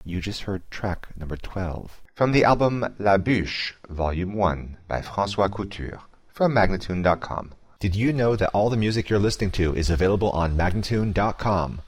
You just heard track number 12. From the album La Bûche, Volume 1 by François Couture, from Magnatune.com. Did you know that all the music you're listening to is available on Magnatune.com?